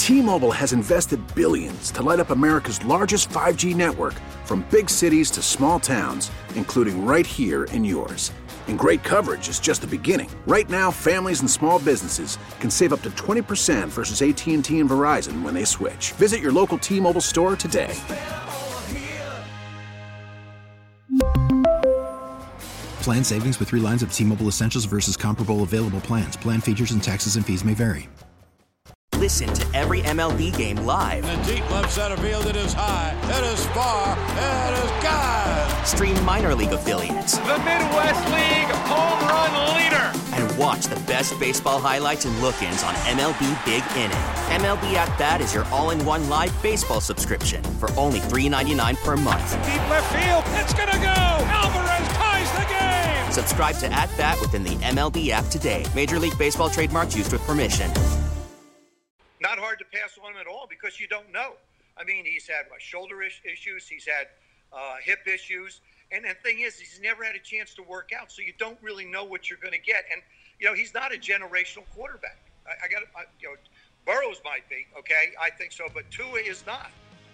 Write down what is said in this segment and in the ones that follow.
T-Mobile has invested billions to light up America's largest 5G network, from big cities to small towns, including right here in yours. And great coverage is just the beginning. Right now, families and small businesses can save up to 20% versus AT&T and Verizon when they switch. Visit your local T-Mobile store today. Plan savings with 3 lines of T-Mobile Essentials versus comparable available plans. Plan features and taxes and fees may vary. Listen to every MLB game live. In the deep left center field, it is high, it is far, it is gone. Stream minor league affiliates. The Midwest League home run leader. And watch the best baseball highlights and look-ins on MLB Big Inning. MLB At Bat is your all-in-one live baseball subscription for only $3.99 per month. Deep left field, it's gonna go. Alvarez ties the game. Subscribe to At Bat within the MLB app today. Major League Baseball trademarks used with permission. Not hard to pass on him at all because you don't know. I mean, he's had shoulder issues, he's had hip issues, and the thing is, he's never had a chance to work out, so you don't really know what you're going to get. And he's not a generational quarterback. Burrows might be, okay, I think so, but Tua is not.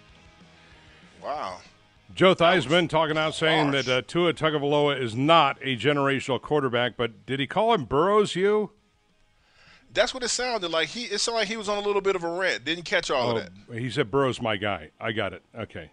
Wow. Joe Theismann talking out saying that Tua Tagovailoa is not a generational quarterback, but did he call him Burrows, you? That's what it sounded like. It sounded like he was on a little bit of a rant. Didn't catch all of that. He said Burrow's my guy. I got it. Okay.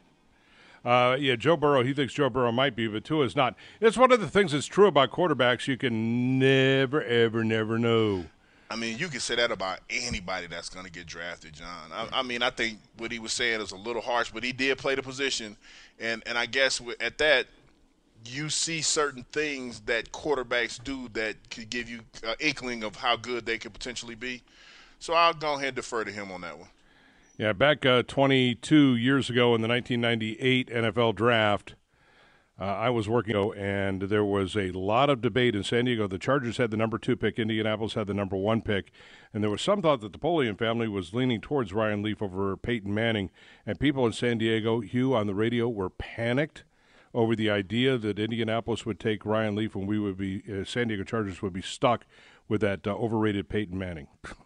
Joe Burrow, he thinks Joe Burrow might be, but Tua is not. It's one of the things that's true about quarterbacks. You can never, ever, never know. I mean, you can say that about anybody that's going to get drafted, John. I mean, I think what he was saying is a little harsh, but he did play the position. And I guess at that, you see certain things that quarterbacks do that could give you an inkling of how good they could potentially be. So I'll go ahead and defer to him on that one. Yeah, back 22 years ago in the 1998 NFL Draft, I was working, and there was a lot of debate in San Diego. The Chargers had the number 2 pick. Indianapolis had the number 1 pick. And there was some thought that the Napoleon family was leaning towards Ryan Leaf over Peyton Manning. And people in San Diego, Hugh, on the radio, were panicked over the idea that Indianapolis would take Ryan Leaf and we would be San Diego Chargers would be stuck with that overrated Peyton Manning.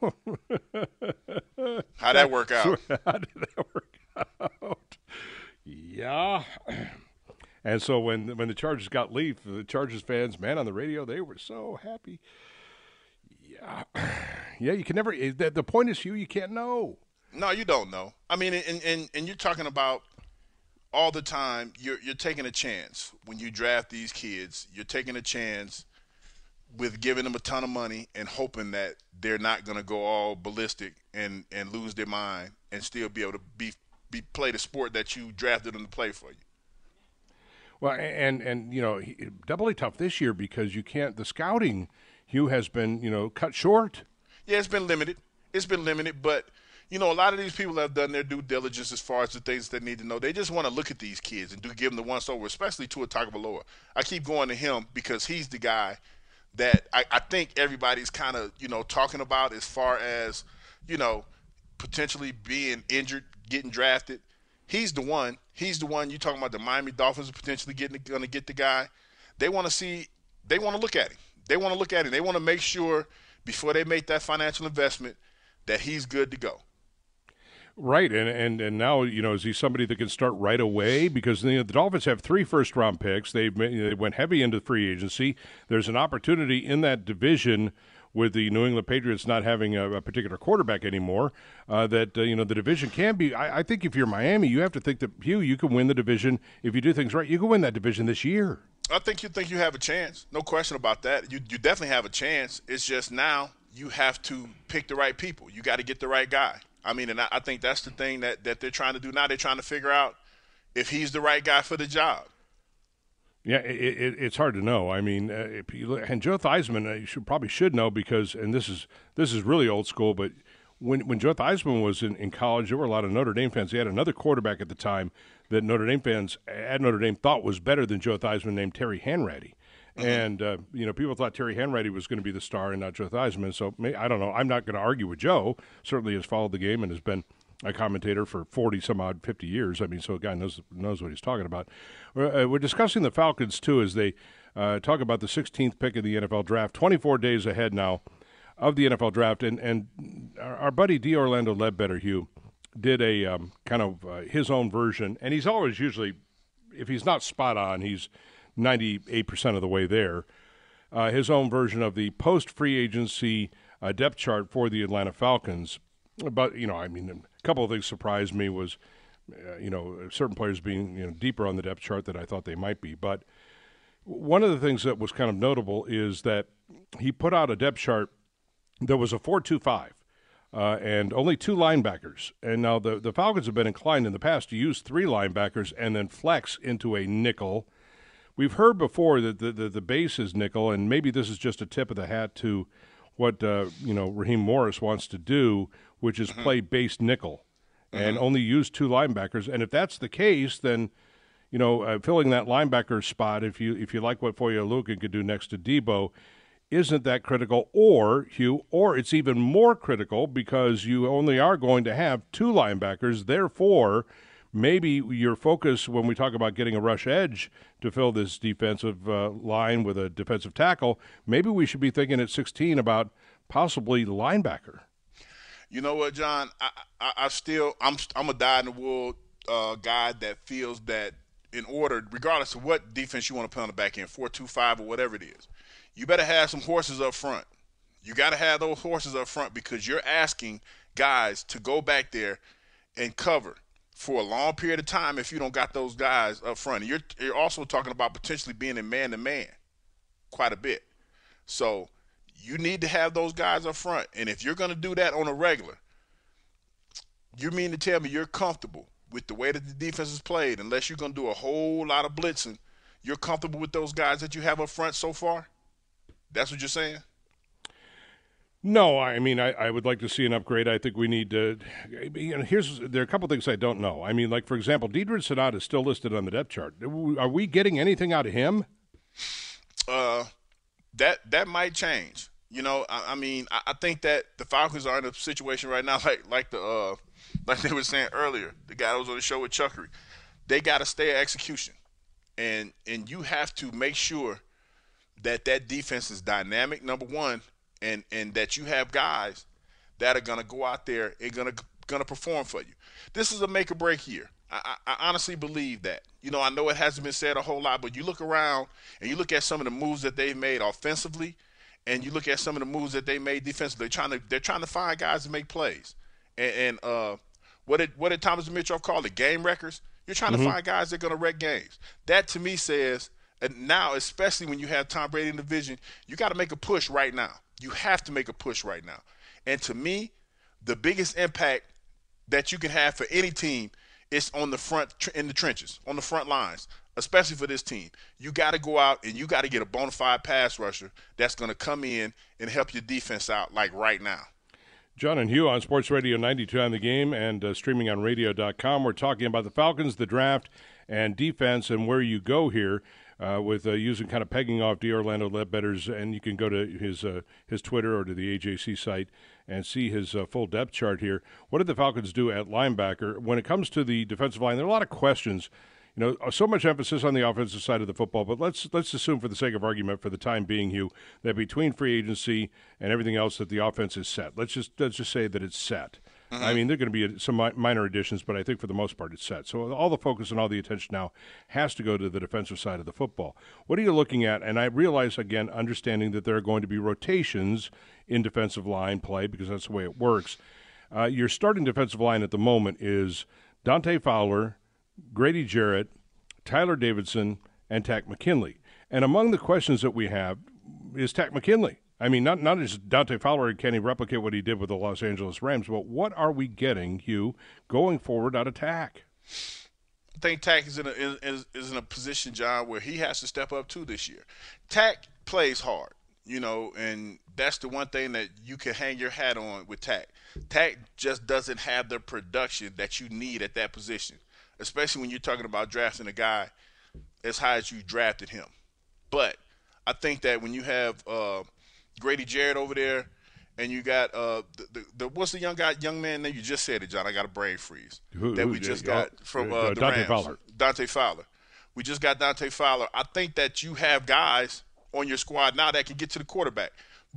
How'd that work out? How did that work out? Yeah. And so when the Chargers got Leaf, the Chargers fans, man, on the radio, they were so happy. Yeah. Yeah, you can never – the point is, Hugh, you can't know. No, you don't know. I mean, and you're talking about – all the time, you're taking a chance. When you draft these kids, you're taking a chance with giving them a ton of money and hoping that they're not going to go all ballistic and lose their mind and still be able to play the sport that you drafted them to play for you. Well, and doubly tough this year because you can't – the scouting, Hugh, has been, cut short. Yeah, it's been limited. But – a lot of these people have done their due diligence as far as the things they need to know. They just want to look at these kids and give them the once over, especially Tua Tagovailoa. I keep going to him because he's the guy that I think everybody's kind of, talking about as far as, potentially being injured, getting drafted. He's the one. You're talking about the Miami Dolphins potentially going to get the guy. They want to look at him. They want to make sure before they make that financial investment that he's good to go. Right, and now, is he somebody that can start right away? Because the Dolphins have 3 first-round picks. They went heavy into free agency. There's an opportunity in that division with the New England Patriots not having a particular quarterback anymore, that the division can be. I think if you're Miami, you have to think that, Hugh, you can win the division. If you do things right, you can win that division this year. I think you have a chance. No question about that. You definitely have a chance. It's just now you have to pick the right people. You got to get the right guy. I mean, and I think that's the thing that they're trying to do now. They're trying to figure out if he's the right guy for the job. Yeah, it's hard to know. I mean, and Joe Theismann should know because, and this is really old school, but when Joe Theismann was in college, there were a lot of Notre Dame fans. They had another quarterback at the time that Notre Dame fans at Notre Dame thought was better than Joe Theismann, named Terry Hanratty. And, people thought Terry Hanratty was going to be the star and not Joe Theismann. So, I don't know. I'm not going to argue with Joe. Certainly has followed the game and has been a commentator for 40-some-odd, 50 years. I mean, so a guy knows what he's talking about. We're discussing the Falcons, too, as they talk about the 16th pick of the NFL draft. 24 days ahead now. of the NFL draft, and our buddy D. Orlando Ledbetter, Hugh, did a kind of his own version, and he's always usually, if he's not spot on, he's 98% of the way there. His own version of the post-free agency depth chart for the Atlanta Falcons. But, a couple of things surprised me was, certain players being, deeper on the depth chart than I thought they might be. But one of the things that was kind of notable is that he put out a depth chart that was a 4-2-5 and only 2 linebackers. And now the Falcons have been inclined in the past to use 3 linebackers and then flex into a nickel. We've heard before that the base is nickel, and maybe this is just a tip of the hat to what Raheem Morris wants to do, which is play base nickel and only use 2 linebackers. And if that's the case, then filling that linebacker spot, if you like what Foye Oluokun could do next to Debo, isn't that critical? Or it's even more critical because you only are going to have 2 linebackers. Therefore, maybe your focus when we talk about getting a rush edge to fill this defensive line with a defensive tackle, maybe we should be thinking at 16 about possibly linebacker. You know what, John? I'm a dyed-in-the-wool guy that feels that in order, regardless of what defense you want to put on the back end, 4-2-5 or whatever it is, you better have some horses up front. You got to have those horses up front because you're asking guys to go back there and cover for a long period of time if you don't got those guys up front. And you're also talking about potentially being in man-to-man quite a bit. So you need to have those guys up front. And if you're going to do that on a regular, you mean to tell me you're comfortable with the way that the defense is played, unless you're going to do a whole lot of blitzing, you're comfortable with those guys that you have up front so far? That's what you're saying? No, I mean, I would like to see an upgrade. I think we need to there are a couple things I don't know. I mean, like, for example, Deidre Senat is still listed on the depth chart. Are we getting anything out of him? That might change. I think that the Falcons are in a situation right now, like they were saying earlier, the guy that was on the show with Chuckery. They got to stay at execution. And you have to make sure that defense is dynamic, number one, and that you have guys that are going to go out there and going to perform for you. This is a make or break year. I honestly believe that. I know it hasn't been said a whole lot, but you look around and you look at some of the moves that they've made offensively, and you look at some of the moves that they made defensively. They're trying to find guys to make plays. And what did Thomas Mitchell call it? Game wreckers. You're trying to find guys that are going to wreck games. That to me says, and now especially when you have Tom Brady in the division, you got to make a push right now. You have to make a push right now. And to me, the biggest impact that you can have for any team is on the front, in the trenches, on the front lines, especially for this team. You got to go out and you got to get a bona fide pass rusher that's going to come in and help your defense out like right now. John and Hugh on Sports Radio 92 on the Game and streaming on radio.com. We're talking about the Falcons, the draft, and defense and where you go here. With using kind of pegging off D. Orlando Ledbetter's, and you can go to his Twitter or to the AJC site and see his full depth chart here. What did the Falcons do at linebacker? When it comes to the defensive line, there are a lot of questions. So much emphasis on the offensive side of the football, but let's assume for the sake of argument, for the time being, Hugh, that between free agency and everything else that the offense is set. Let's just say that it's set. I mean, there are going to be some minor additions, but I think for the most part it's set. So all the focus and all the attention now has to go to the defensive side of the football. What are you looking at? And I realize, again, understanding that there are going to be rotations in defensive line play because that's the way it works. Your starting defensive line at the moment is Dante Fowler, Grady Jarrett, Tyler Davidson, and Takk McKinley. And among the questions that we have is Takk McKinley. I mean, not just Dante Fowler, can he replicate what he did with the Los Angeles Rams, but what are we getting, Hugh, going forward out of Takk? I think Takk is in a position, John, where he has to step up too this year. Takk plays hard, and that's the one thing that you can hang your hat on with Takk. Takk just doesn't have the production that you need at that position, especially when you're talking about drafting a guy as high as you drafted him. But I think that when you have Grady Jarrett over there, and you got what's the young man name? You just said it, John. I got a brain freeze. We just got from the Dante Rams. Fowler. Dante Fowler. We just got Dante Fowler. I think that you have guys on your squad now that can get to the quarterback. But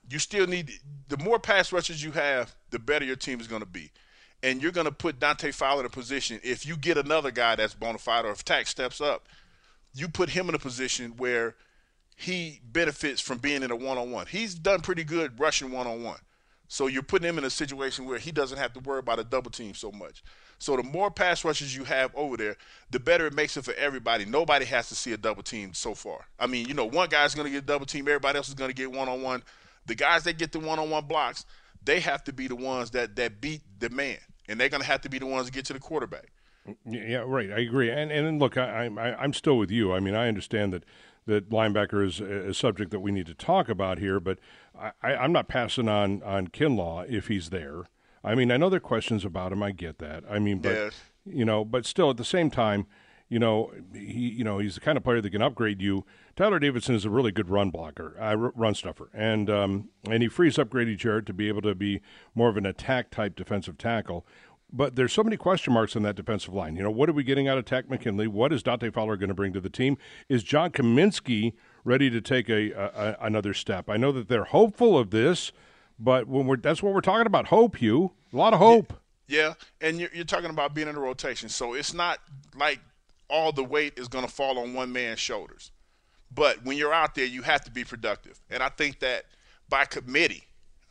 you still need – the more pass rushers you have, the better your team is going to be. And you're going to put Dante Fowler in a position, if you get another guy that's bona fide or if Tack steps up, you put him in a position where he benefits from being in a one-on-one. He's done pretty good rushing one-on-one. So you're putting him in a situation where he doesn't have to worry about a double team so much. So the more pass rushers you have over there, the better it makes it for everybody. Nobody has to see a double team so far. I mean, one guy's going to get a double team. Everybody else is going to get one-on-one. The guys that get the one-on-one blocks, they have to be the ones that beat the man. And they're going to have to be the ones that get to the quarterback. Yeah, right. I agree. And look, I'm still with you. I mean, I understand that linebacker is a subject that we need to talk about here, but I'm not passing on Kinlaw if he's there. I mean, I know there are questions about him. I get that. I mean, but yes. But still, at the same time, he's the kind of player that can upgrade you. Tyler Davidson is a really good run blocker, run stuffer, and he frees up Grady Jarrett to be able to be more of an attack type defensive tackle. But there's so many question marks on that defensive line. What are we getting out of Takk McKinley? What is Dante Fowler going to bring to the team? Is John Kaminsky ready to take another step? I know that they're hopeful of this, but that's what we're talking about, hope, Hugh. A lot of hope. Yeah, and you're talking about being in a rotation. So it's not like all the weight is going to fall on one man's shoulders. But when you're out there, you have to be productive. And I think that by committee,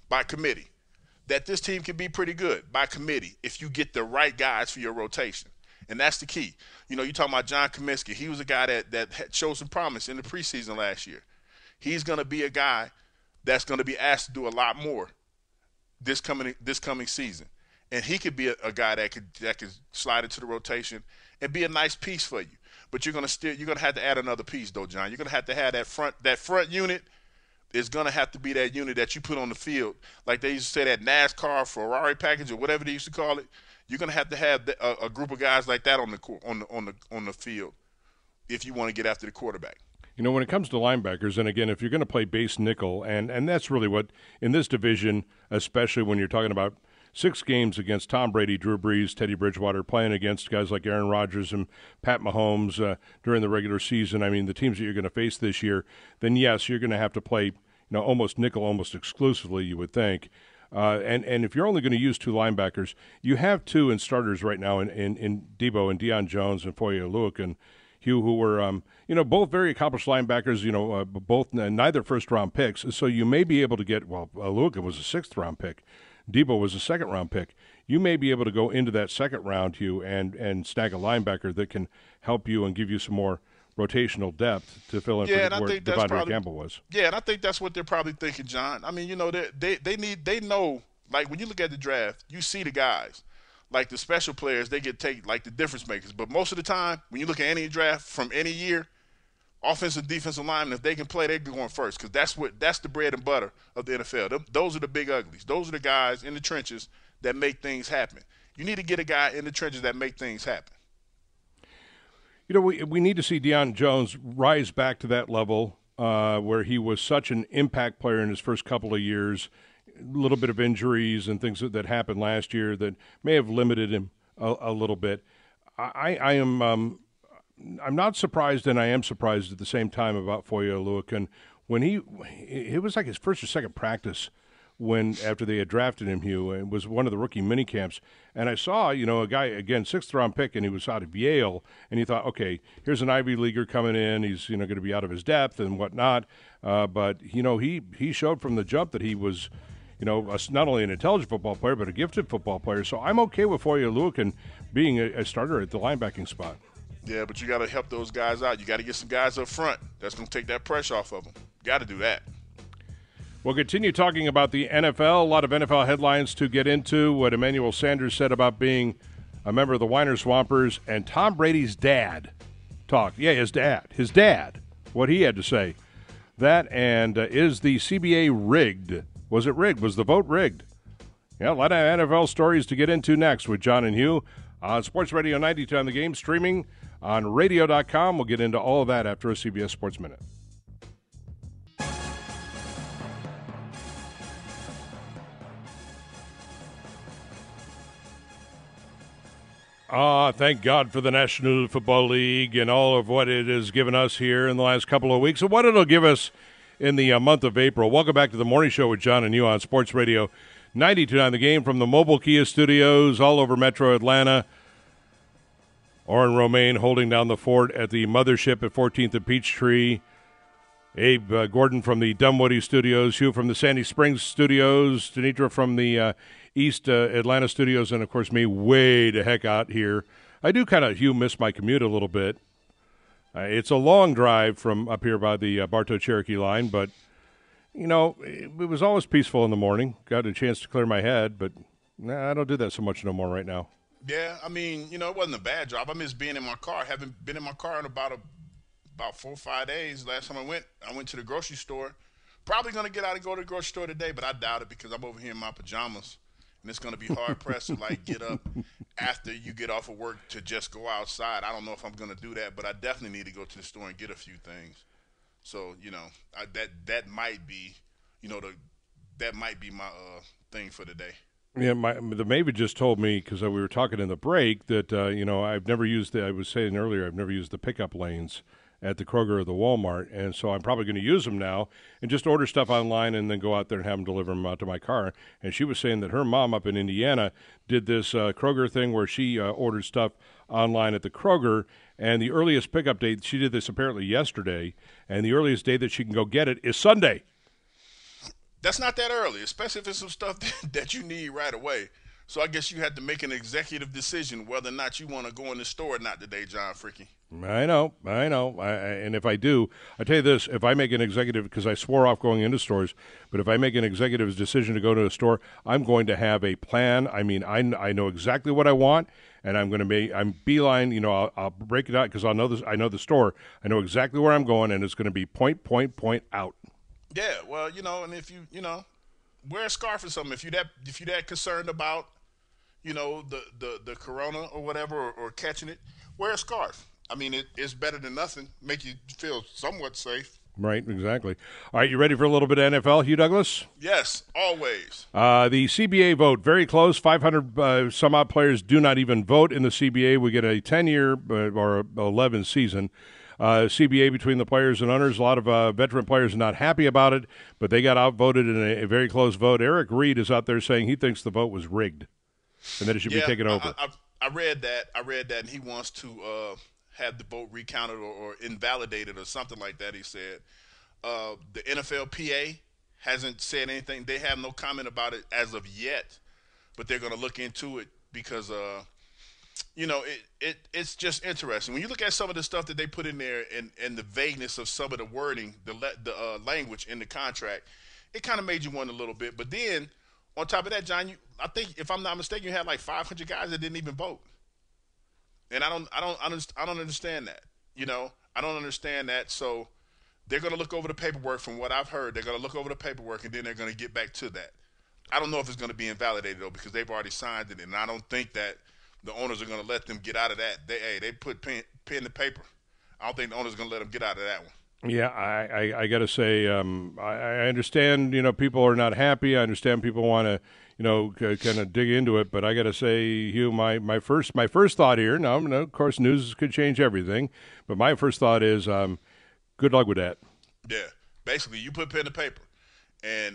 that this team can be pretty good by committee if you get the right guys for your rotation. And that's the key. You're talking about John Kaminsky. He was a guy that had showed some promise in the preseason last year. He's going to be a guy that's going to be asked to do a lot more this coming season. And he could be a guy that could slide into the rotation and be a nice piece for you. But you're going to have to add another piece, though, John. You're going to have that front unit is going to have to be that unit that you put on the field. Like they used to say, that NASCAR Ferrari package or whatever they used to call it. You're going to have a group of guys like that on the field if you want to get after the quarterback. When it comes to linebackers, and again, if you're going to play base nickel, and that's really what, in this division, especially when you're talking about 6 games against Tom Brady, Drew Brees, Teddy Bridgewater, playing against guys like Aaron Rodgers and Pat Mahomes during the regular season. I mean, the teams that you're going to face this year, then yes, you're going to have to play, almost nickel, almost exclusively, you would think. And if you're only going to use 2 linebackers, you have 2 in starters right now in Debo and Deion Jones and Foye Oluokun, Hugh, who were, both very accomplished linebackers, both neither first-round picks. So you may be able to get, Oluokun was a 6th-round pick. Debo was a 2nd-round pick. You may be able to go into that 2nd round, Hugh, and snag a linebacker that can help you and give you some more rotational depth to fill in for where Devondre Campbell was. Yeah, and I think that's what they're probably thinking, John. I mean, they know, like when you look at the draft, you see the guys. Like the special players, they get taken, like the difference makers. But most of the time, when you look at any draft from any year, offensive, defensive linemen, if they can play, they're going first because that's the bread and butter of the NFL. Those are the big uglies. Those are the guys in the trenches that make things happen. You need to get a guy in the trenches that make things happen. We need to see Deion Jones rise back to that level where he was such an impact player in his first couple of years. A little bit of injuries and things that happened last year that may have limited him a little bit. I'm not surprised, and I am surprised at the same time about Foye Oluokun. When it was like his first or second practice after they had drafted him, Hugh, and it was one of the rookie mini camps. And I saw, a guy, again, 6th-round pick, and he was out of Yale, and you thought, okay, here's an Ivy Leaguer coming in. He's, going to be out of his depth and whatnot. But, he showed from the jump that he was, not only an intelligent football player, but a gifted football player. So I'm okay with Foye Oluokun being a starter at the linebacking spot. Yeah, but you got to help those guys out. You got to get some guys up front. That's going to take that pressure off of them. Got to do that. We'll continue talking about the NFL. A lot of NFL headlines to get into. What Emmanuel Sanders said about being a member of the Weiner Swampers, and Tom Brady's dad talked. Yeah, his dad, what he had to say. That and is the CBA rigged? Was it rigged? Was the vote rigged? Yeah, a lot of NFL stories to get into next with John and Hugh on Sports Radio 92 on the Game, streaming on radio.com. We'll get into all of that after a CBS Sports Minute. Thank God for the National Football League and all of what it has given us here in the last couple of weeks and what it'll give us in the month of April. Welcome back to the Morning Show with John and you on Sports Radio 92.9 The Game from the Mobile Kia Studios all over Metro Atlanta. Oren Romaine holding down the fort at the mothership at 14th and Peachtree. Abe Gordon from the Dunwoody Studios, Hugh from the Sandy Springs Studios, Denitra from the East Atlanta Studios, and, of course, me way the heck out here. I do kind of, Hugh, miss my commute a little bit. It's a long drive from up here by the Bartow-Cherokee line, but, you know, it was always peaceful in the morning. Got a chance to clear my head, but I don't do that so much no more right now. Yeah, I mean, you know, it wasn't a bad drive. I miss being in my car. I haven't been in my car in about 4 or 5 days. Last time I went to the grocery store. Probably going to get out and go to the grocery store today, but I doubt it because I'm over here in my pajamas, and it's going to be hard-pressed to, like, get up after you get off of work to just go outside. I don't know if I'm going to do that, but I definitely need to go to the store and get a few things. So, you know, that might be, you know, that might be my thing for today. Yeah, the Maven just told me, because we were talking in the break, that, you know, I was saying earlier, I've never used the pickup lanes at the Kroger or the Walmart, and so I'm probably going to use them now and just order stuff online and then go out there and have them deliver them out to my car. And she was saying that her mom up in Indiana did this Kroger thing where she ordered stuff online at the Kroger, and the earliest pickup date, she did this apparently yesterday, and the earliest day that she can go get it is Sunday. That's not that early, especially if it's some stuff that you need right away. So I guess you had to make an executive decision whether or not you want to go in the store or not today, John Fricky. I know. And if I do, I tell you this, if I make an executive, because I swore off going into stores, but if I make an executive decision to go to a store, I'm going to have a plan. I mean, I know exactly what I want, and I'm beeline, you know, I'll break it out because I know the store. I know exactly where I'm going, and it's going to be point out. Yeah, well, you know, and if you know, wear a scarf or something. If you that concerned about, you know, the corona or whatever, or catching it, wear a scarf. I mean, it's better than nothing. Make you feel somewhat safe. Right, exactly. All right, you ready for a little bit of NFL, Hugh Douglas? Yes, always. The CBA vote, very close. 500 some odd players do not even vote in the CBA. We get a 10-year or 11 season. CBA between the players and owners. A lot of veteran players are not happy about it, but they got outvoted in a very close vote. Eric Reed is out there saying he thinks the vote was rigged and that it should be taken over. I read that, and he wants to have the vote recounted or invalidated or something like that, he said. The NFLPA hasn't said anything. They have no comment about it as of yet, but they're going to look into it because you know, it's just interesting. When you look at some of the stuff that they put in there and the vagueness of some of the wording, the language in the contract, it kind of made you wonder a little bit. But then, on top of that, John, I think, if I'm not mistaken, you had like 500 guys that didn't even vote. And I don't understand that. You know, I don't understand that. So they're going to look over the paperwork. From what I've heard, they're going to look over the paperwork, and then they're going to get back to that. I don't know if it's going to be invalidated, though, because they've already signed it, and I don't think that the owners are going to let them get out of that. They put pen to paper. I don't think the owners are going to let them get out of that one. Yeah, I got to say, I understand, you know, people are not happy. I understand people want to, you know, kind of dig into it. But I got to say, Hugh, my first thought here, now, of course, news could change everything. But my first thought is, good luck with that. Yeah, basically, you put pen to paper. And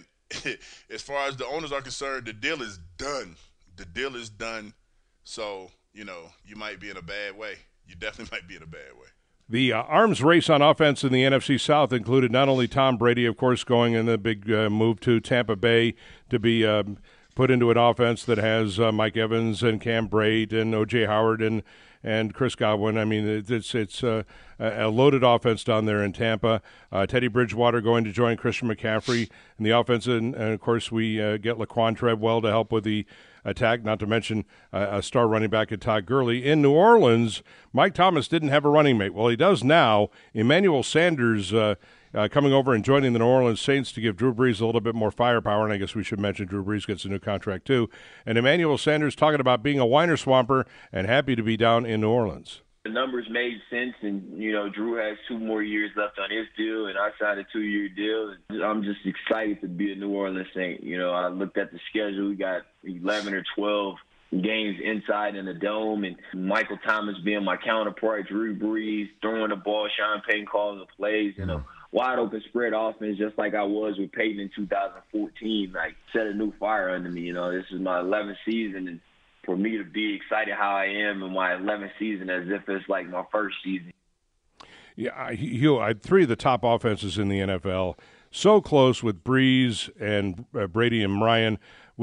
as far as the owners are concerned, the deal is done. The deal is done. So, you know, you might be in a bad way. You definitely might be in a bad way. The arms race on offense in the NFC South included not only Tom Brady, of course, going in the big move to Tampa Bay to be put into an offense that has Mike Evans and Cam Brate and O.J. Howard and Chris Godwin. I mean, it's a loaded offense down there in Tampa. Teddy Bridgewater going to join Christian McCaffrey in the offense. And of course, we get Laquan Treadwell to help with the attack, not to mention a star running back at Todd Gurley. In New Orleans, Mike Thomas didn't have a running mate. Well, he does now. Emmanuel Sanders coming over and joining the New Orleans Saints to give Drew Brees a little bit more firepower, and I guess we should mention Drew Brees gets a new contract too. And Emmanuel Sanders talking about being a whiner swamper and happy to be down in New Orleans. The numbers made sense, and, you know, Drew has 2 more years left on his deal, and I signed a 2-year deal. I'm just excited to be a New Orleans Saint. You know, I looked at the schedule. We got 11 or 12 games inside in the dome, and Michael Thomas being my counterpart, Drew Brees throwing the ball, Sean Payton calling the plays, and a wide open spread offense, just like I was with Peyton in 2014, like set a new fire under me. This is my 11th season, and for me to be excited how I am in my 11th season as if it's like my first season. Yeah, Hugh, I had 3 of the top offenses in the NFL, so close with Breeze and Brady and Ryan,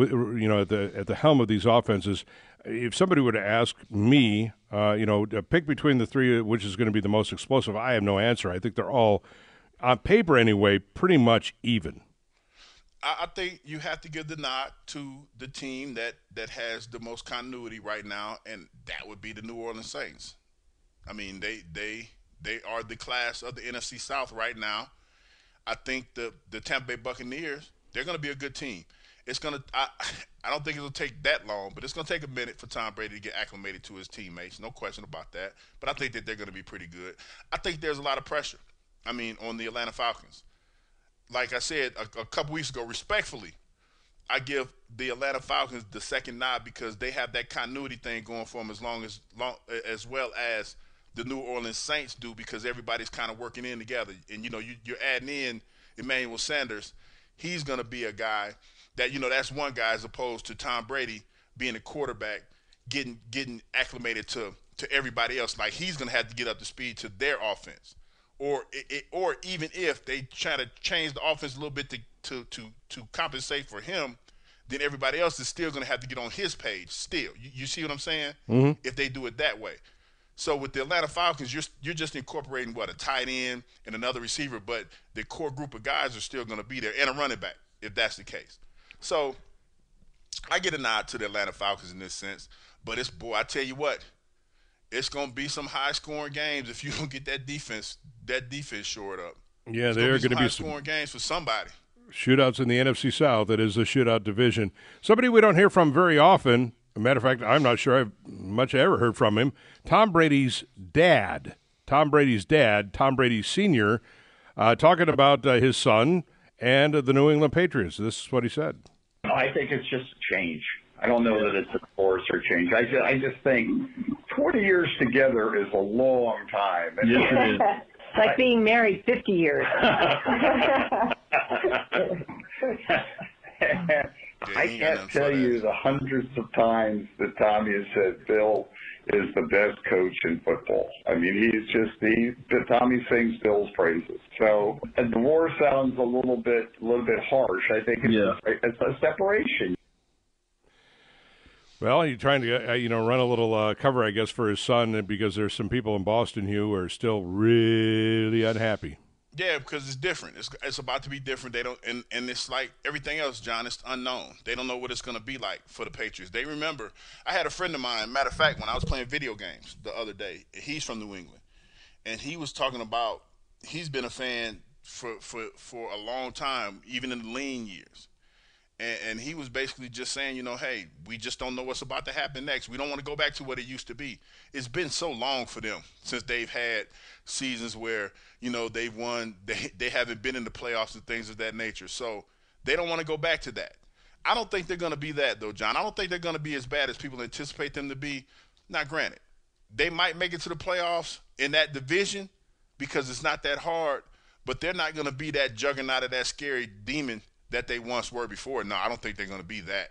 at the helm of these offenses. If somebody were to ask me, pick between the 3, which is going to be the most explosive, I have no answer. I think they're all, on paper anyway, pretty much even. I think you have to give the nod to the team that has the most continuity right now, and that would be the New Orleans Saints. I mean, they are the class of the NFC South right now. I think the Tampa Bay Buccaneers, they're going to be a good team. It's going to I don't think it'll take that long, but it's going to take a minute for Tom Brady to get acclimated to his teammates. No question about that. But I think that they're going to be pretty good. I think there's a lot of pressure, on the Atlanta Falcons. Like I said a couple weeks ago, respectfully, I give the Atlanta Falcons the second nod because they have that continuity thing going for them as well as the New Orleans Saints do, because everybody's kind of working in together. And, you're adding in Emmanuel Sanders. He's going to be a guy that, that's one guy as opposed to Tom Brady being a quarterback, getting acclimated to everybody else. Like, he's going to have to get up to speed to their offense. Or even if they try to change the offense a little bit to compensate for him, then everybody else is still going to have to get on his page still. You see what I'm saying? Mm-hmm. If they do it that way. So with the Atlanta Falcons, you're just incorporating, a tight end and another receiver, but the core group of guys are still going to be there, and a running back, if that's the case. So I get a nod to the Atlanta Falcons in this sense, but I tell you what, it's going to be some high-scoring games if you don't get that defense shored up. Yeah, there are going to be some high-scoring games for somebody. Shootouts in the NFC South. It is the shootout division. Somebody we don't hear from very often. As a matter of fact, I'm not sure I've much ever heard from him. Tom Brady's dad, Tom Brady Sr., talking about his son and the New England Patriots. This is what he said. I think it's just a change. I don't know that it's a course or change. I just think 20 years together is a long time. Yes, it is. It's like being married 50 years. I can't tell you the hundreds of times that Tommy has said Bill is the best coach in football. I mean, Tommy sings Bill's praises. So a divorce sounds a little bit harsh. I think it's a separation. Well, you're trying to run a little cover, I guess, for his son, because there's some people in Boston who are still really unhappy. Yeah, because it's different. It's about to be different. They don't, and it's like everything else, John. It's unknown. They don't know what it's going to be like for the Patriots. They remember. I had a friend of mine. Matter of fact, when I was playing video games the other day, he's from New England, and he was talking about he's been a fan for a long time, even in the lean years. And he was basically just saying, hey, we just don't know what's about to happen next. We don't want to go back to what it used to be. It's been so long for them since they've had seasons where, they've won. They haven't been in the playoffs and things of that nature. So they don't want to go back to that. I don't think they're going to be that, though, John. I don't think they're going to be as bad as people anticipate them to be. Now, granted, they might make it to the playoffs in that division because it's not that hard, but they're not going to be that juggernaut of that scary demon that they once were before. No, I don't think they're going to be that.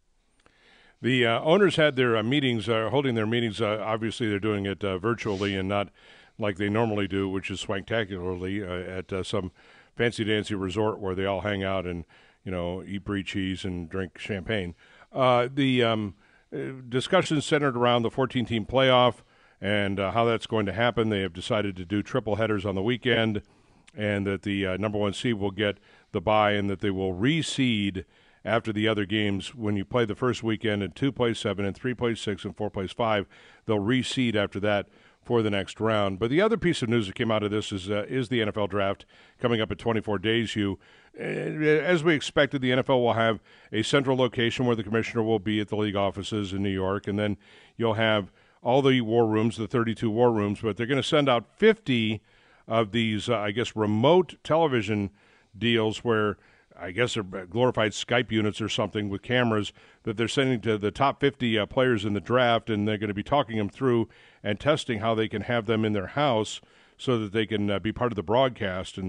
The owners had their meetings, holding their meetings. Obviously, they're doing it virtually and not like they normally do, which is spectacularly at some fancy-dancy resort where they all hang out and, eat brie cheese and drink champagne. The discussions centered around the 14-team playoff and how that's going to happen. They have decided to do triple headers on the weekend, and that the number one seed will get the bye, and that they will reseed after the other games. When you play the first weekend and 2 plays 7 and 3 plays 6 and 4 plays 5, they'll reseed after that for the next round. But the other piece of news that came out of this is the NFL draft coming up in 24 days, Hugh. As we expected, the NFL will have a central location where the commissioner will be at the league offices in New York, and then you'll have all the war rooms, the 32 war rooms, but they're going to send out 50 of these, remote television deals where I guess they're glorified Skype units or something with cameras that they're sending to the top 50 players in the draft, and they're going to be talking them through and testing how they can have them in their house so that they can be part of the broadcast. And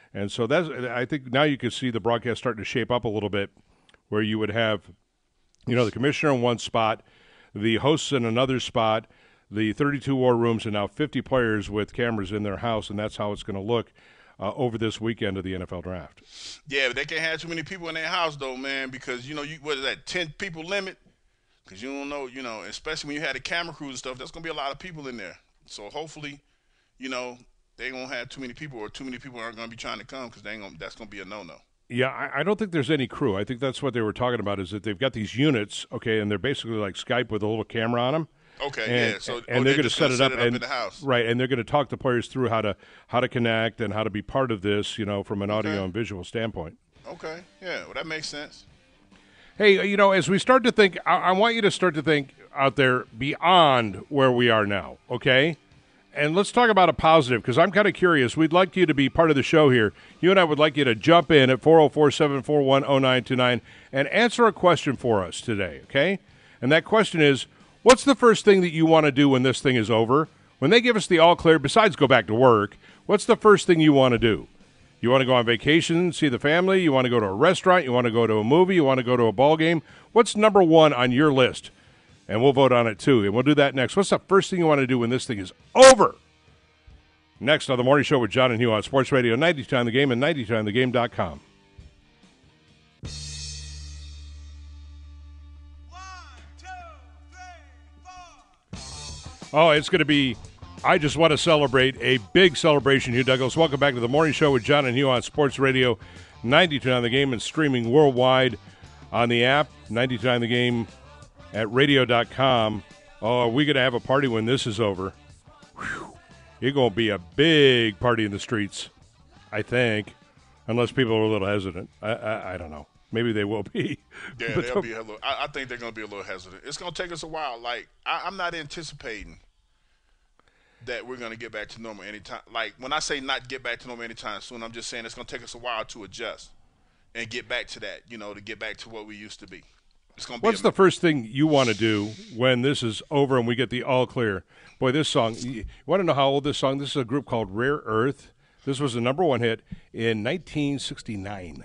And so I think now you can see the broadcast starting to shape up a little bit, where you would have, the commissioner in one spot, the hosts in another spot, the 32 war rooms, and now 50 players with cameras in their house, and that's how it's going to look over this weekend of the NFL Draft. Yeah, but they can't have too many people in their house, though, man, because, what is that, 10 people limit? Because you don't know, especially when you had the camera crews and stuff, there's going to be a lot of people in there. So hopefully, they won't have too many people, or too many people aren't going to be trying to come, because that's going to be a no-no. Yeah, I don't think there's any crew. I think that's what they were talking about, is that they've got these units, okay, and they're basically like Skype with a little camera on them. Okay, yeah. So they're going to set it up in the house, right? And they're going to talk the players through how to connect and how to be part of this, from an audio and visual standpoint. Okay, yeah, well, that makes sense. Hey, as we start to think, I want you to start to think out there beyond where we are now, okay? And let's talk about a positive, because I'm kind of curious. We'd like you to be part of the show here. You and I would like you to jump in at 404-741-0929 and answer a question for us today, okay? And that question is, what's the first thing that you want to do when this thing is over? When they give us the all clear, besides go back to work, what's the first thing you want to do? You want to go on vacation, see the family? You want to go to a restaurant? You want to go to a movie? You want to go to a ball game? What's number one on your list? And we'll vote on it, too. And we'll do that next. What's the first thing you want to do when this thing is over? Next on The Morning Show with John and Hugh on Sports Radio 92.9 The Game and 92.9thegame.com. Oh, it's going to be, I just want to celebrate a big celebration, Hugh Douglas. Welcome back to The Morning Show with John and Hugh on Sports Radio 92.9 The Game and streaming worldwide on the app, 92.9 The Game at radio.com. Oh, are we going to have a party when this is over? Whew. It's going to be a big party in the streets, I think, unless people are a little hesitant. I don't know. Maybe they will be. Yeah, they'll be a little. I think they're going to be a little hesitant. It's going to take us a while. Like, I'm not anticipating that we're going to get back to normal anytime. Like, when I say not get back to normal anytime soon, I'm just saying it's going to take us a while to adjust and get back to that, to get back to what we used to be. What's the first thing you want to do when this is over and we get the all clear? Boy, this song, you want to know how old this song? This is a group called Rare Earth. This was the number one hit in 1969.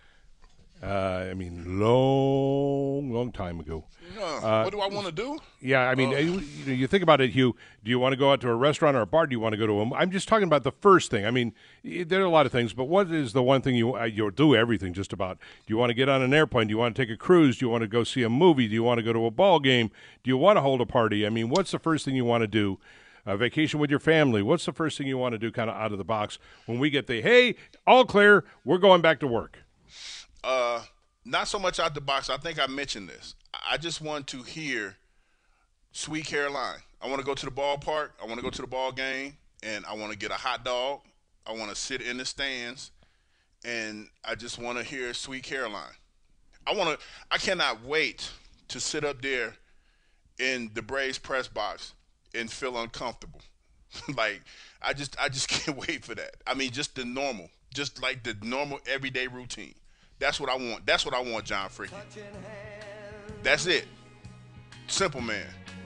Long time ago. What do I want to do? Yeah, you think about it, Hugh. Do you want to go out to a restaurant or a bar? Do you want to go to I'm just talking about the first thing. I mean, there are a lot of things, but what is the one thing you'll do everything just about? Do you want to get on an airplane? Do you want to take a cruise? Do you want to go see a movie? Do you want to go to a ball game? Do you want to hold a party? I mean, what's the first thing you want to do? A vacation with your family. What's the first thing you want to do kind of out of the box when we get hey, all clear, we're going back to work? Not so much out the box. I think I mentioned this. I just want to hear Sweet Caroline. I want to go to the ballpark. I want to go to the ball game, and I want to get a hot dog. I want to sit in the stands, and I just want to hear Sweet Caroline. I cannot wait to sit up there in the Braves press box and feel uncomfortable. Like, I just can't wait for that. I mean, just the normal everyday routine. That's what I want. That's what I want, John Freaky. That's it. Simple, man.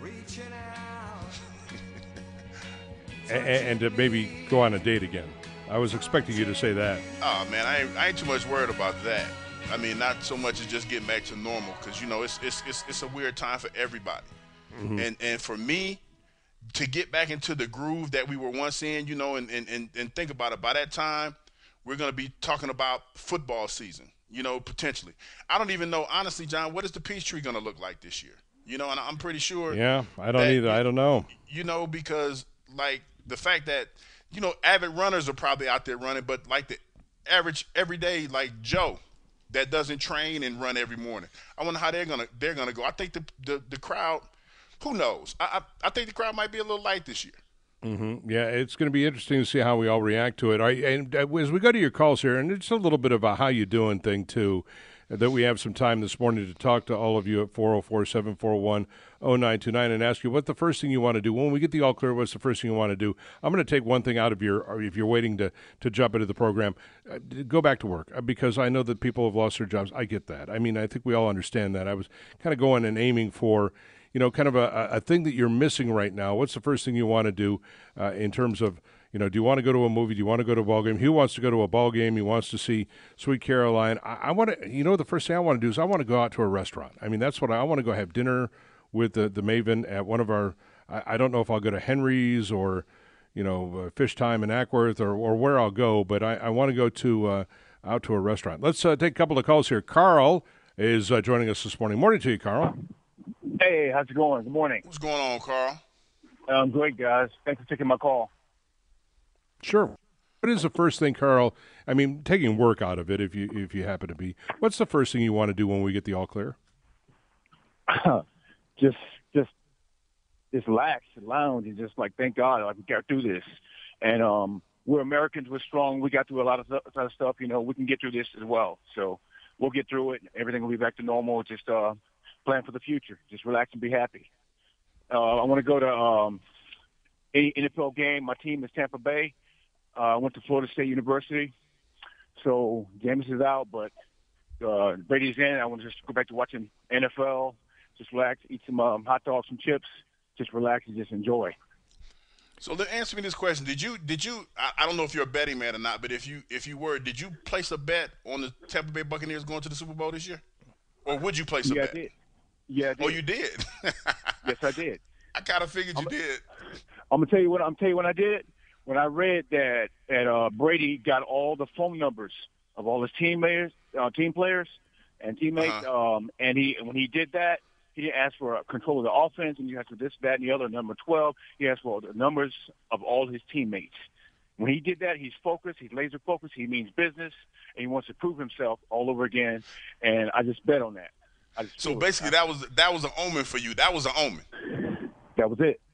and to maybe go on a date again. I was expecting you to say that. Oh, man, I ain't too much worried about that. I mean, not so much as just getting back to normal, because, it's a weird time for everybody. Mm-hmm. And for me, to get back into the groove that we were once in, and think about it, by that time, we're going to be talking about football season. Potentially. I don't even know, honestly, John, what is the Peachtree going to look like this year? And I'm pretty sure. Yeah, I don't either. I don't know. Because, like, the fact that, avid runners are probably out there running, but, like, the average, everyday, like, Joe that doesn't train and run every morning, I wonder how they're gonna go. I think the crowd, who knows? I think the crowd might be a little light this year. Mm-hmm. Yeah, it's going to be interesting to see how we all react to it. And as we go to your calls here, and it's a little bit of a how you doing thing, too, that we have some time this morning to talk to all of you at 404-741-0929 and ask you what the first thing you want to do. When we get the all clear, what's the first thing you want to do? I'm going to take one thing out of if you're waiting to jump into the program, go back to work, because I know that people have lost their jobs. I get that. I mean, I think we all understand that. I was kind of going and aiming for kind of a thing that you're missing right now. What's the first thing you want to do in terms of, do you want to go to a movie? Do you want to go to a ball game? He wants to go to a ball game. He wants to see Sweet Caroline. I want to, the first thing I want to do is I want to go out to a restaurant. I mean, that's what I want to go have dinner with the Maven at one of our, I don't know if I'll go to Henry's or, Fish Time in Ackworth or where I'll go, but I want to go to out to a restaurant. Let's take a couple of calls here. Carl is joining us this morning. Morning to you, Carl. Hey, how's it going? Good morning. What's going on, Carl? I'm great, guys. Thanks for taking my call. Sure. What is the first thing, Carl? I mean, taking work out of it, if you happen to be. What's the first thing you want to do when we get the all clear? just relax, lounge, and just thank God we got through this. And we're Americans. We're strong. We got through a lot of stuff. We can get through this as well. So we'll get through it. Everything will be back to normal. Just plan for the future. Just relax and be happy. I want to go to any NFL game. My team is Tampa Bay. I went to Florida State University. So James is out, but Brady's in. I want to just go back to watching NFL, just relax, eat some hot dogs, some chips, just relax and just enjoy. So answer me this question: Did you? I don't know if you're a betting man or not, but if you were, did you place a bet on the Tampa Bay Buccaneers going to the Super Bowl this year, or would you place a bet? I did. Yeah, I did. Oh, you did? Yes, I did. I kind of figured you did. I'm gonna tell you when I did it. When I read that Brady got all the phone numbers of all his team players and teammates, and when he did that, he didn't ask for control of the offense, and he asked for this, that, and the other. Number 12, he asked for the numbers of all his teammates. When he did that, he's focused, he's laser focused, he means business, and he wants to prove himself all over again. And I just bet on that. So basically, that was an omen for you. That was an omen. That was it.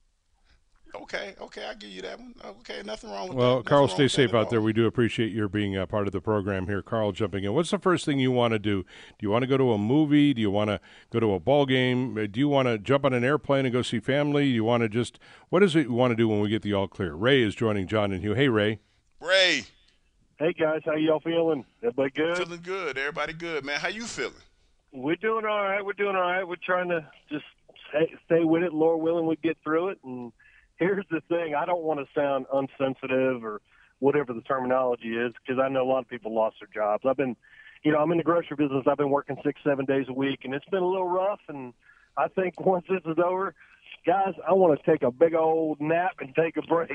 Okay, I give you that one. Okay, nothing wrong with that. Well, Carl, stay safe out there. We do appreciate your being a part of the program here. Carl jumping in. What's the first thing you want to do? Do you want to go to a movie? Do you want to go to a ball game? Do you want to jump on an airplane and go see family? Do you want to what is it you want to do when we get the all clear? Ray is joining John and Hugh. Hey, Ray. Ray. Hey, guys. How y'all feeling? Everybody good? Feeling good. Everybody good, man. How you feeling? We're doing all right. We're trying to just stay with it. Lord willing, we get through it. And here's the thing. I don't want to sound unsensitive or whatever the terminology is, because I know a lot of people lost their jobs. I'm in the grocery business. I've been working 6-7 days a week, and it's been a little rough. And I think once this is over, guys, I want to take a big old nap and take a break,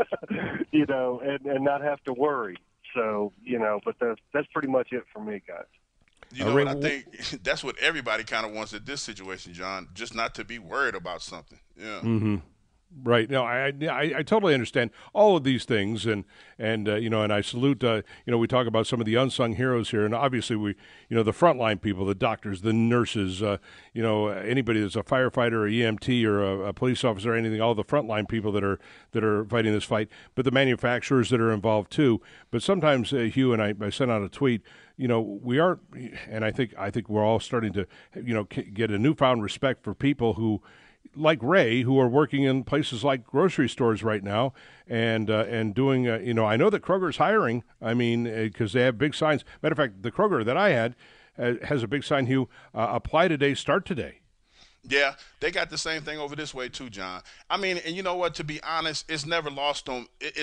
and not have to worry. So, but that's pretty much it for me, guys. What I think that's what everybody kind of wants at this situation, John, just not to be worried about something. Yeah. Mm-hmm. Right. No, I totally understand all of these things, and and I salute. We talk about some of the unsung heroes here, and obviously we, the frontline people, the doctors, the nurses, anybody that's a firefighter or EMT or a police officer or anything, all the frontline people that are fighting this fight, but the manufacturers that are involved too. But sometimes, Hugh and I sent out a tweet. We are, and I think we're all starting to, get a newfound respect for people who, like Ray, who are working in places like grocery stores right now and doing, I know that Kroger's hiring. I mean, because they have big signs. Matter of fact, the Kroger that I had has a big sign, Hugh, apply today, start today. Yeah, they got the same thing over this way too, John. I mean, and you know what, to be honest, it's never lost on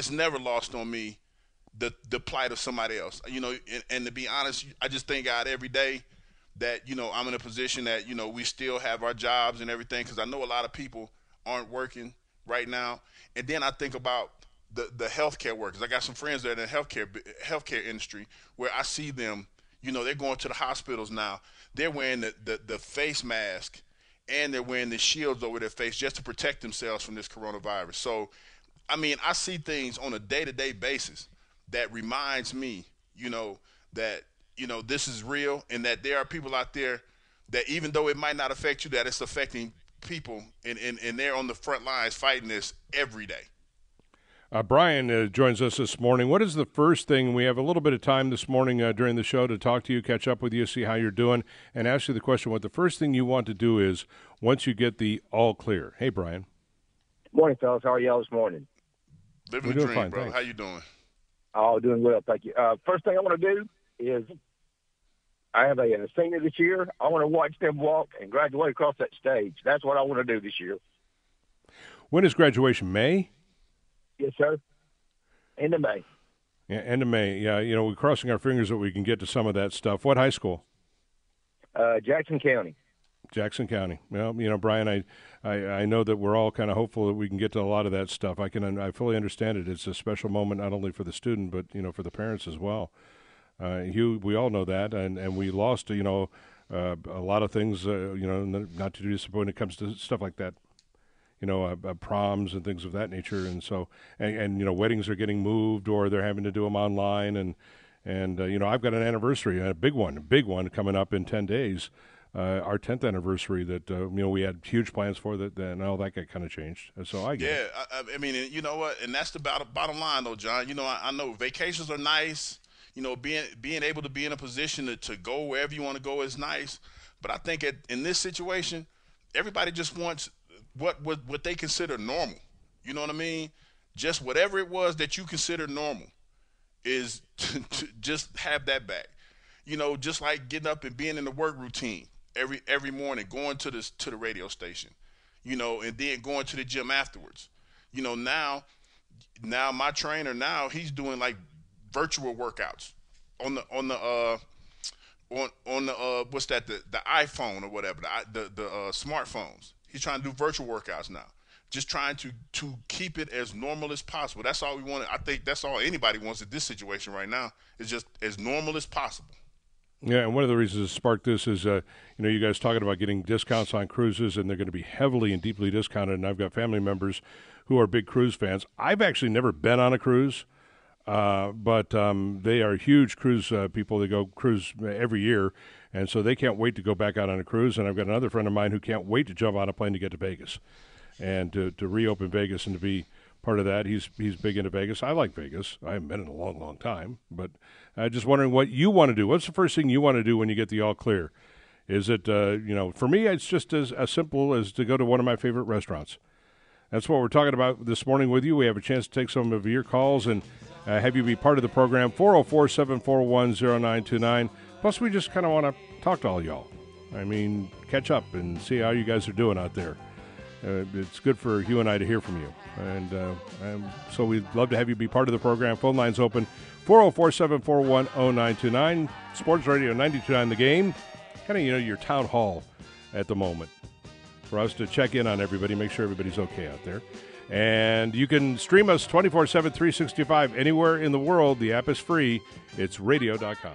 me the plight of somebody else. And to be honest, I just thank God every day that, I'm in a position that, we still have our jobs and everything, because I know a lot of people aren't working right now. And then I think about the healthcare workers. I got some friends that are in the healthcare industry where I see them, they're going to the hospitals now. They're wearing the face mask and they're wearing the shields over their face just to protect themselves from this coronavirus. So, I mean, I see things on a day-to-day basis that reminds me, that this is real, and that there are people out there that, even though it might not affect you, that it's affecting people, and they're on the front lines fighting this every day. Brian joins us this morning. What is the first thing? We have a little bit of time this morning during the show to talk to you, catch up with you, see how you're doing, and ask you the question, what the first thing you want to do is once you get the all clear. Hey, Brian. Morning, fellas. How are y'all this morning? Living the dream, fine, brother. Thanks. How you doing? Oh, doing well, thank you. First thing I want to do is I have a senior this year. I want to watch them walk and graduate across that stage. That's what I want to do this year. When is graduation? May? Yes, sir. End of May. Yeah, end of May. Yeah, we're crossing our fingers that we can get to some of that stuff. What high school? Jackson County. Jackson County. Well, Brian, I know that we're all kind of hopeful that we can get to a lot of that stuff. I fully understand it. It's a special moment not only for the student but for the parents as well. Hugh, we all know that, and we lost a lot of things. Not to do this when it comes to stuff like that. Proms and things of that nature, and so and weddings are getting moved or they're having to do them online, and I've got an anniversary, a big one coming up in 10 days. Our 10th anniversary that we had huge plans for that, and all that got kind of changed. So I get it. I mean, you know what, and that's the bottom line though, John. I know vacations are nice. Being able to be in a position to go wherever you want to go is nice. But I think in this situation, everybody just wants what they consider normal. You know what I mean? Just whatever it was that you consider normal is to just have that back. Just like getting up and being in the work routine every morning, going to the radio station, and then going to the gym afterwards. Now my trainer he's doing like virtual workouts on the what's that, the iPhone or whatever, the smartphones. He's trying to do virtual workouts now, just trying to keep it as normal as possible. That's all we want. I think that's all anybody wants in this situation right now, is just as normal as possible. Yeah, and one of the reasons to spark this is, you guys talking about getting discounts on cruises, and they're going to be heavily and deeply discounted, and I've got family members who are big cruise fans. I've actually never been on a cruise, but they are huge cruise people. They go cruise every year, and so they can't wait to go back out on a cruise, and I've got another friend of mine who can't wait to jump on a plane to get to Vegas and to reopen Vegas and to be part of that. He's big into Vegas. I like Vegas. I haven't been in a long, long time, but just wondering what you want to do. What's the first thing you want to do when you get the all clear? Is it, for me, it's just as simple as to go to one of my favorite restaurants. That's what we're talking about this morning with you. We have a chance to take some of your calls and have you be part of the program, 404-741-0929. Plus, we just kind of want to talk to all y'all. I mean, catch up and see how you guys are doing out there. It's good for you and I to hear from you. And so we'd love to have you be part of the program. Phone lines open, 404-741-0929. Sports Radio 92.9 The Game. Kind of, your town hall at the moment for us to check in on everybody, make sure everybody's okay out there. And you can stream us 24/7, 365 anywhere in the world. The app is free. It's radio.com.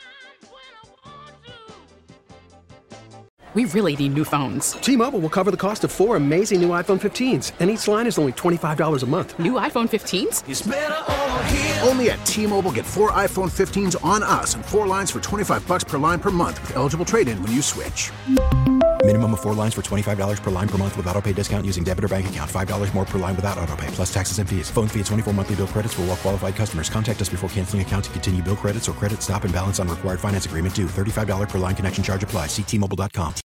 We really need new phones. T-Mobile will cover the cost of 4 amazing new iPhone 15s, and each line is only $25 a month. New iPhone 15s? It's better over here. Only at T-Mobile, get 4 iPhone 15s on us and 4 lines for $25 per line per month with eligible trade-in when you switch. Minimum of 4 lines for $25 per line per month with autopay discount using debit or bank account. $5 more per line without autopay, plus taxes and fees. Phone fee at 24 monthly bill credits for well-qualified customers. Contact us before canceling account to continue bill credits or credit stop and balance on required finance agreement due. $35 per line connection charge applies. See T-Mobile.com.